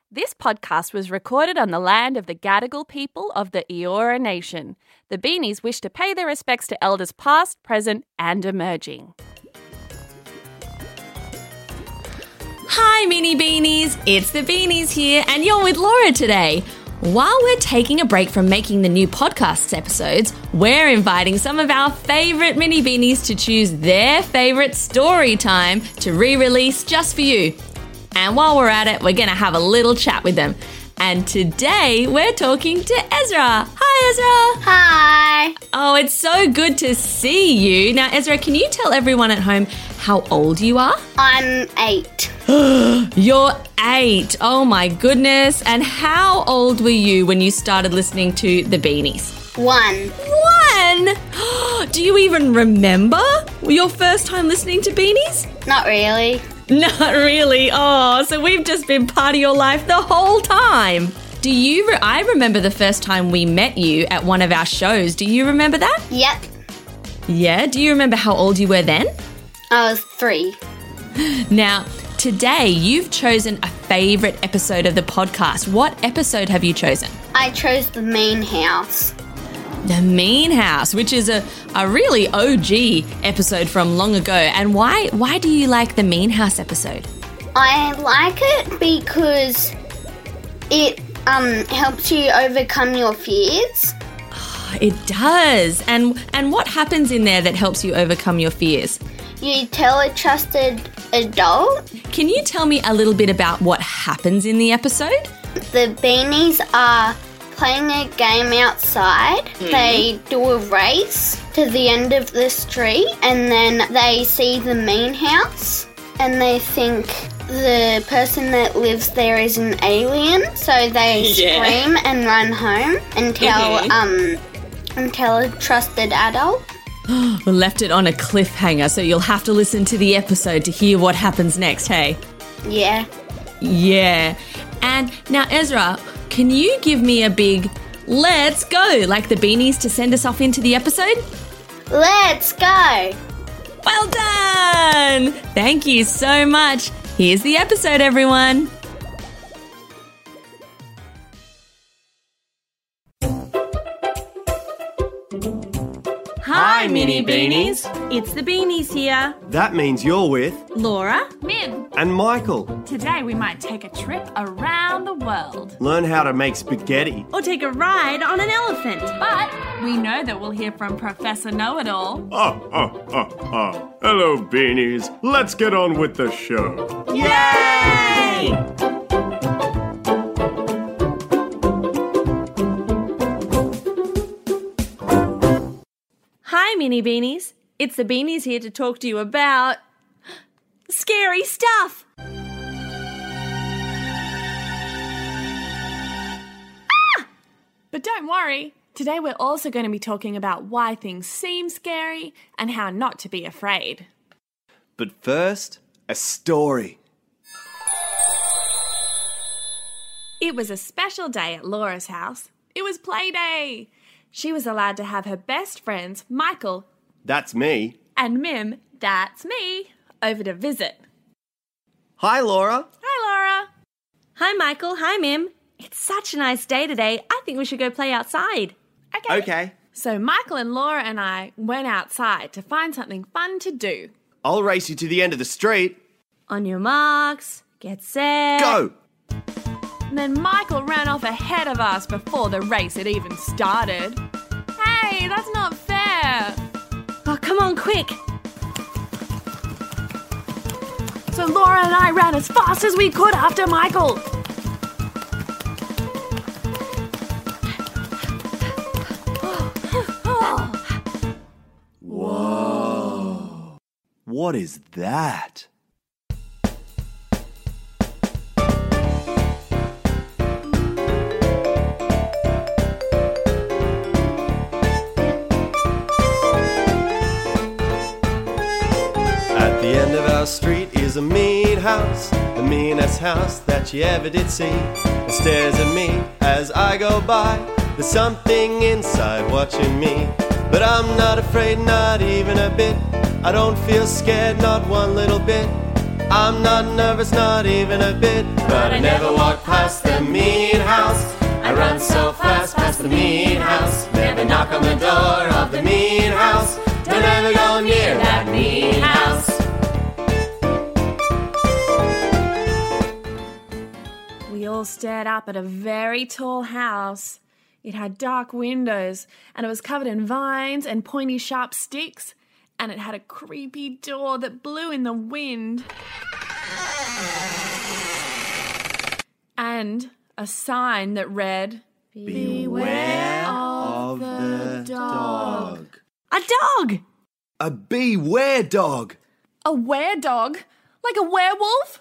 This podcast was recorded on the land of the Gadigal people of the Eora Nation. The Beanies wish to pay their respects to elders past, present and emerging. Hi Mini Beanies, it's the Beanies here and you're with Laura today. While we're taking a break from making the new podcast episodes, we're inviting some of our favourite Mini Beanies to choose their favourite story time to re-release just for you. And while we're at it, we're going to have a little chat with them. And today we're talking to Ezra. Hi, Ezra. Hi. Oh, it's so good to see you. Now, Ezra, can you tell everyone at home how old you are? I'm 8. You're 8. Oh, my goodness. And how old were you when you started listening to the Beanies? 1. 1? Do you even remember your first time listening to Beanies? Not really. Not really. Oh, so we've just been part of your life the whole time. I remember the first time we met you at one of our shows. Do you remember that? Yep. Yeah? Do you remember how old you were then? I was 3. Now, today you've chosen a favourite episode of the podcast. What episode have you chosen? I chose the main house. The Mean House, which is a really OG episode from long ago. And why do you like the Mean House episode? I like it because it helps you overcome your fears. It does. And what happens in there that helps you overcome your fears? You tell a trusted adult. Can you tell me a little bit about what happens in the episode? The Beanies are playing a game outside. They do a race to the end of the street and then they see the mean house and they think the person that lives there is an alien, so they scream and run home and tell a trusted adult. We left it on a cliffhanger, so you'll have to listen to the episode to hear what happens next, hey? Yeah. Yeah. And now, Ezra, can you give me a big let's go, like the Beanies, to send us off into the episode? Let's go! Well done! Thank you so much. Here's the episode, everyone. Hi, Mini Beanies. It's the Beanies here. That means you're with Laura? Mim, and Michael. today we might take a trip around the world. Learn how to make spaghetti. Or take a ride on an elephant. But we know that we'll hear from Professor Know-It-All. Hello, Beanies. Let's get on with the show. Yay! Hi, Mini Beanies. It's the Beanies here to talk to you about scary stuff. But don't worry, today we're also going to be talking about why things seem scary and how not to be afraid. But first, a story. It was a special day at Laura's house. It was play day. She was allowed to have her best friends, Michael That's me. and Mim, that's me, over to visit. Hi, Laura. Hi, Laura. Hi, Michael. Hi, Mim. It's such a nice day today. I think we should go play outside. Okay. So Michael and Laura and I went outside to find something fun to do. I'll race you to the end of the street. On your marks, get set. Go! And then Michael ran off ahead of us before the race had even started. Hey, that's not fair. Oh, come on, quick. So Laura and I ran as fast as we could after Michael. What is that? At the end of our street is a mean house, the meanest house that you ever did see. It stares at me as I go by. There's something inside watching me, but I'm not afraid, not even a bit. I don't feel scared, not one little bit. I'm not nervous, not even a bit. But I never walk past the mean house. I run so fast past the mean house. Never knock on the door of the mean house. Don't ever go near that mean house. We all stared up at a very tall house. It had dark windows, and it was covered in vines and pointy sharp sticks, and it had a creepy door that blew in the wind. And a sign that read, "Beware of the dog." A dog! A beware dog. A were-dog? Like a werewolf?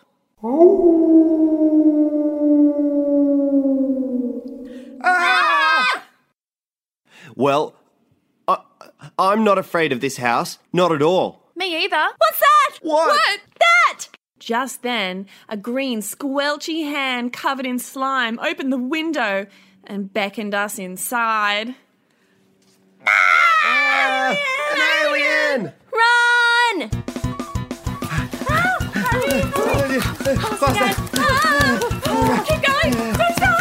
Ah! Well, I'm not afraid of this house. Not at all. Me either. What's that? What? That! Just then, a green, squelchy hand covered in slime opened the window and beckoned us inside. An alien! Run! Faster! Keep going! Don't stop!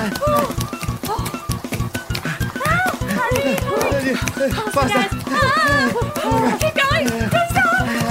Faster! Keep going! Don't stop!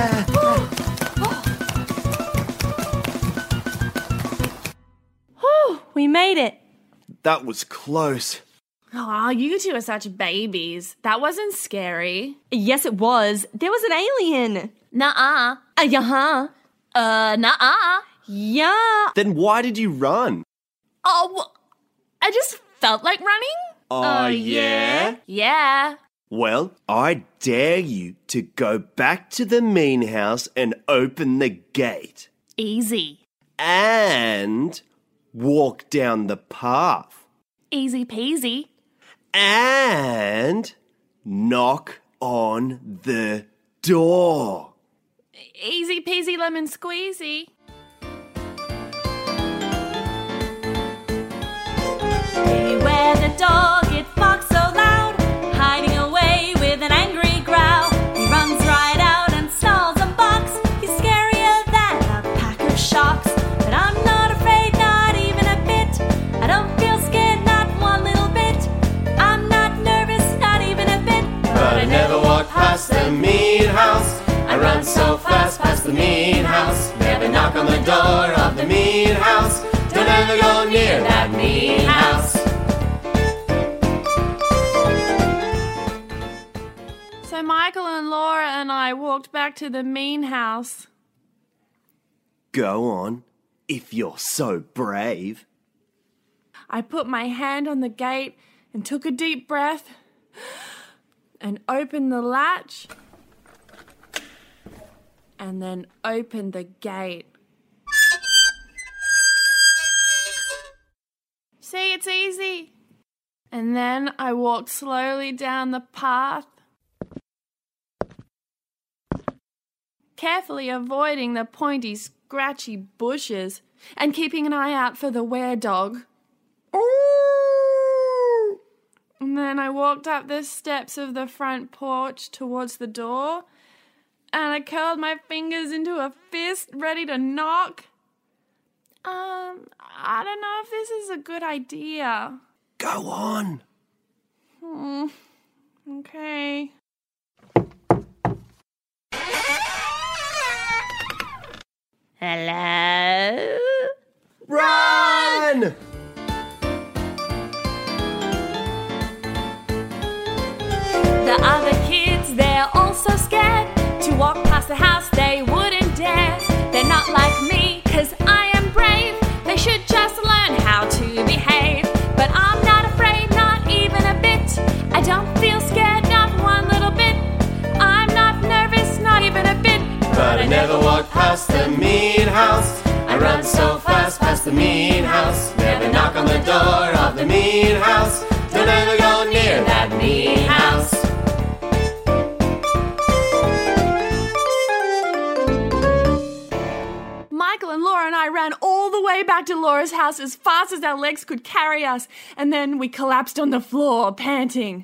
We made it. That was close. Oh, you two are such babies. That wasn't scary. Yes, it was. There was an alien. Nuh-uh. Yeah. Nuh-uh. Yeah. Then why did you run? Oh, well, I just felt like running. Oh, yeah? Yeah. Well, I dare you to go back to the mean house and open the gate. Easy. And walk down the path. Easy peasy. And knock on the door. Easy peasy lemon squeezy. Beware the dog, it barks so loud, hiding away with an angry growl. He runs right out and snarls and barks. He's scarier than a pack of sharks. But I'm not afraid, not even a bit. I don't feel scared, not one little bit. I'm not nervous, not even a bit. But I never walk past the mean house. I run so fast past the mean house. Never knock on the door of the mean house. Don't ever go near that mean house. So Michael and Laura and I walked back to the mean house. Go on, if you're so brave. I put my hand on the gate and took a deep breath and opened the latch and then opened the gate. See, it's easy. And then I walked slowly down the path, carefully avoiding the pointy, scratchy bushes and keeping an eye out for the were-dog. And then I walked up the steps of the front porch towards the door, and I curled my fingers into a fist, ready to knock. I don't know if this is a good idea. Go on. Okay. Hello? Run! The other kids, they're all so scared to walk past the house, they wouldn't dare. They're not like me, 'cause I am brave. They should just learn how to behave. But I'm not afraid, not even a bit. I don't feel scared, not one little bit. I'm not nervous, not even a bit. But I never walk past the mean house. I run so fast past the mean house. Never knock on the door of the mean house. Don't ever go near that mean house. Michael and Laura and I ran all the way back to Laura's house as fast as our legs could carry us, and then we collapsed on the floor, panting.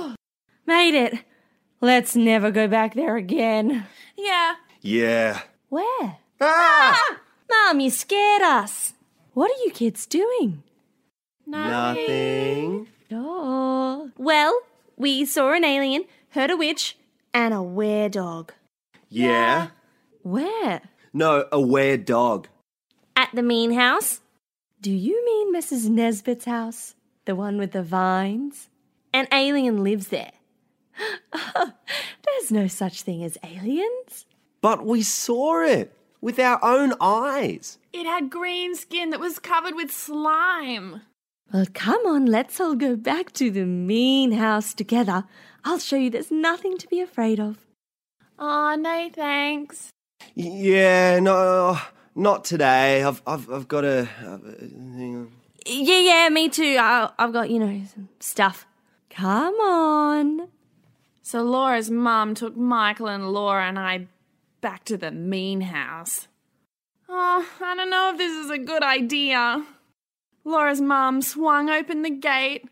Made it. Let's never go back there again. Yeah. Yeah. Where? Ah! Mum, you scared us. What are you kids doing? Nothing. Oh. Well, we saw an alien, heard a witch, and a were-dog. Yeah? Where? No, a were-dog. At the mean house? Do you mean Mrs. Nesbit's house? The one with the vines? An alien lives there. There's no such thing as aliens. But we saw it with our own eyes. It had green skin that was covered with slime. Well, come on, let's all go back to the mean house together. I'll show you there's nothing to be afraid of. Oh, no thanks. Yeah, no, not today. I've got a hang on. Yeah, me too. I've got, some stuff. Come on. So Laura's mum took Michael and Laura and I back to the mean house. Oh, I don't know if this is a good idea. Laura's mum swung open the gate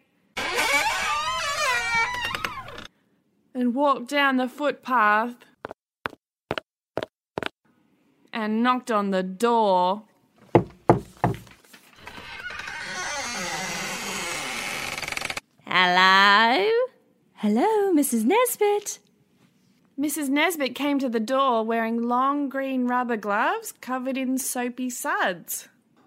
and walked down the footpath and knocked on the door. Hello? Hello, Mrs. Nesbit. Mrs. Nesbit came to the door wearing long green rubber gloves covered in soapy suds.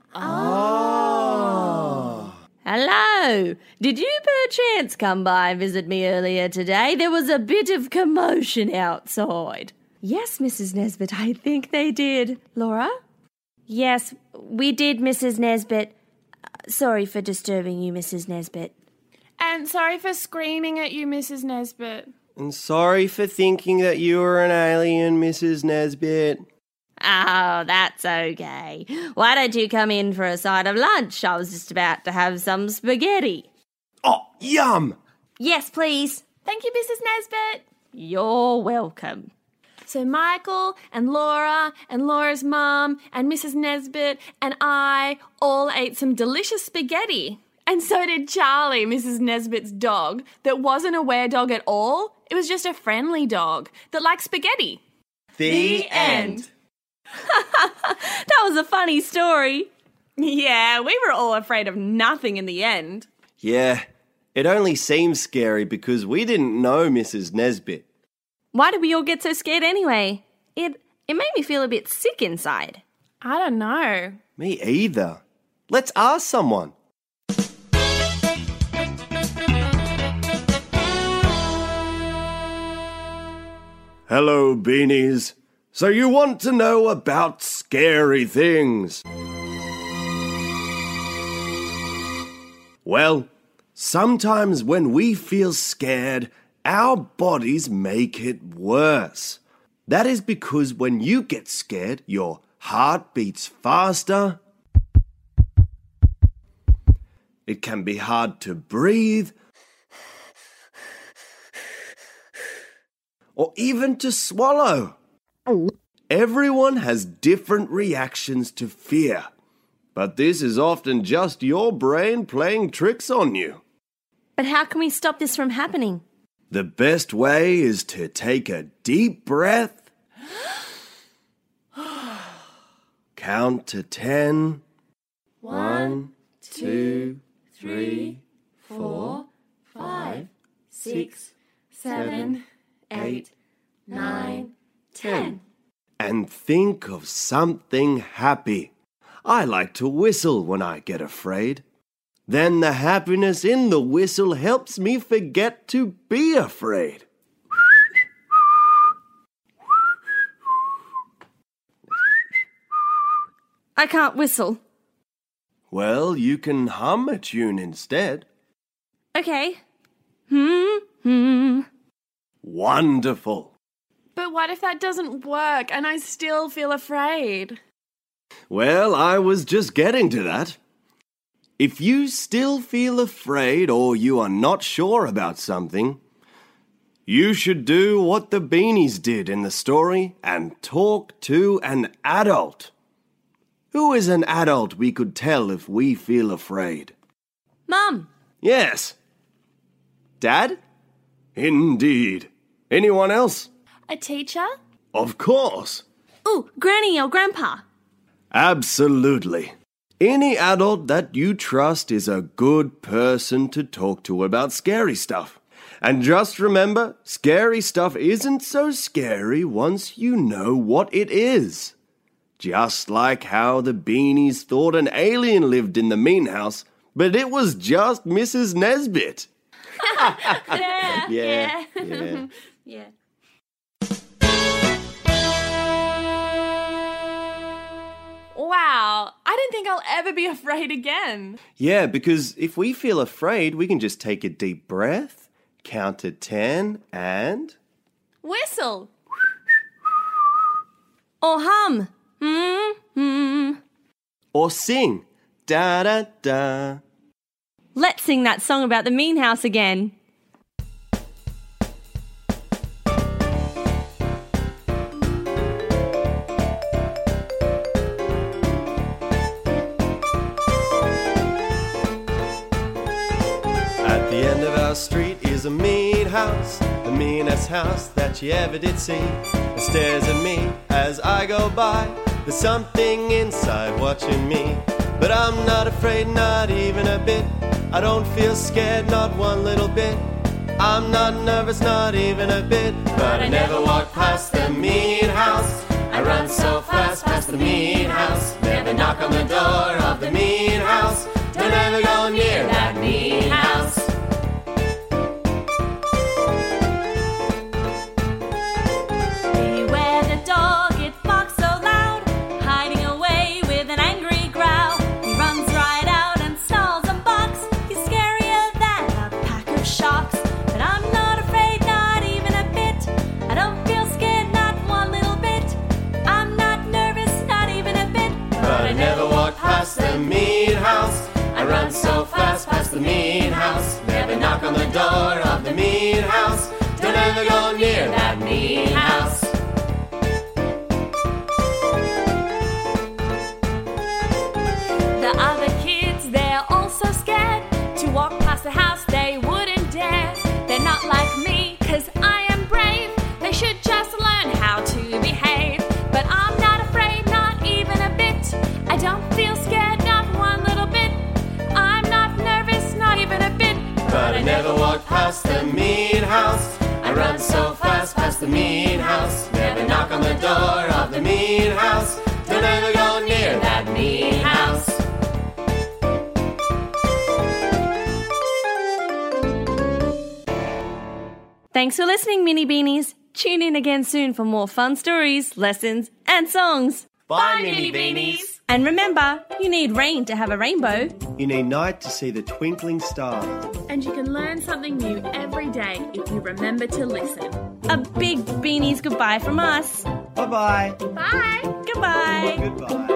Hello. Did you perchance come by and visit me earlier today? There was a bit of commotion outside. Yes, Mrs. Nesbit, I think they did. Laura? Yes, we did, Mrs. Nesbit. Sorry for disturbing you, Mrs. Nesbit. And sorry for screaming at you, Mrs. Nesbit. And sorry for thinking that you were an alien, Mrs. Nesbit. Oh, that's okay. Why don't you come in for a side of lunch? I was just about to have some spaghetti. Oh, yum! Yes, please. Thank you, Mrs. Nesbit. You're welcome. So Michael and Laura's mum and Mrs. Nesbit and I all ate some delicious spaghetti. And so did Charlie, Mrs. Nesbit's dog, that wasn't a were-dog at all. It was just a friendly dog that liked spaghetti. The end. That was a funny story. Yeah, we were all afraid of nothing in the end. Yeah, it only seems scary because we didn't know Mrs. Nesbit. Why did we all get so scared anyway? It made me feel a bit sick inside. I don't know. Me either. Let's ask someone. Hello, Beanies. So you want to know about scary things? Well, sometimes when we feel scared, our bodies make it worse. That is because when you get scared, your heart beats faster. It can be hard to breathe. Or even to swallow. Everyone has different reactions to fear, but this is often just your brain playing tricks on you. But how can we stop this from happening? The best way is to take a deep breath, count to 10. 1, 2, 3, 4, 5, 6, 7, 8, 9, 10. And think of something happy. I like to whistle when I get afraid. Then the happiness in the whistle helps me forget to be afraid. I can't whistle. Well, you can hum a tune instead. Okay. Wonderful. But what if that doesn't work and I still feel afraid? Well, I was just getting to that. If you still feel afraid or you are not sure about something, you should do what the Beanies did in the story and talk to an adult. Who is an adult we could tell if we feel afraid? Mum. Yes. Dad? Indeed. Anyone else? A teacher? Of course. Ooh, Granny or Grandpa. Absolutely. Any adult that you trust is a good person to talk to about scary stuff. And just remember, scary stuff isn't so scary once you know what it is. Just like how the Beanies thought an alien lived in the mean house, but it was just Mrs. Nesbit. Yeah. Yeah. Wow, I don't think I'll ever be afraid again. Yeah, because if we feel afraid, we can just take a deep breath, count to 10, and... Whistle. Or hum. Or sing. Da-da-da. Let's sing that song about the mean house again. At the end of our street is a mean house, the meanest house that you ever did see. It stares at me as I go by. There's something inside watching me. But I'm not afraid, not even a bit. I don't feel scared, not one little bit. I'm not nervous, not even a bit. But I never walk past the mean house. I run so fast past the mean house. Never knock on the door of the mean house. Don't ever go near that mean house. Beware the dog, it barks so loud, hiding away with an angry growl. He runs right out and snarls and barks. He's scarier than a pack of sharks. But I'm not afraid, not even a bit. I don't feel scared, not one little bit. I'm not nervous, not even a bit. But I never walk past the mean house. I run so fast past the mean house. Never knock on the door of the mean house. Don't ever go near that mean house. The other kids, they're all so scared to walk past the house, they wouldn't dare. They're not like me, 'cause I am brave. They should just learn how to behave. But I'm not afraid, not even a bit. I don't feel scared, not one little bit. I'm not nervous, not even a bit. But I never walk past the mean house. I run so fast past the mean house. Never knock on the door of the mean house. Don't ever go near that mean house. Thanks for listening, Mini Beanies. Tune in again soon for more fun stories, lessons, and songs. Bye, Mini Beanies. And remember, you need rain to have a rainbow. You need night to see the twinkling star. And you can learn something new every day if you remember to listen. A big Beanies goodbye from us. Bye-bye. Bye! Goodbye. Goodbye.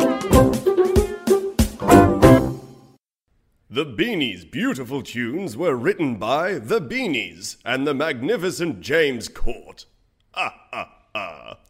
The Beanies' beautiful tunes were written by The Beanies and the magnificent James Court. Ha ha ha.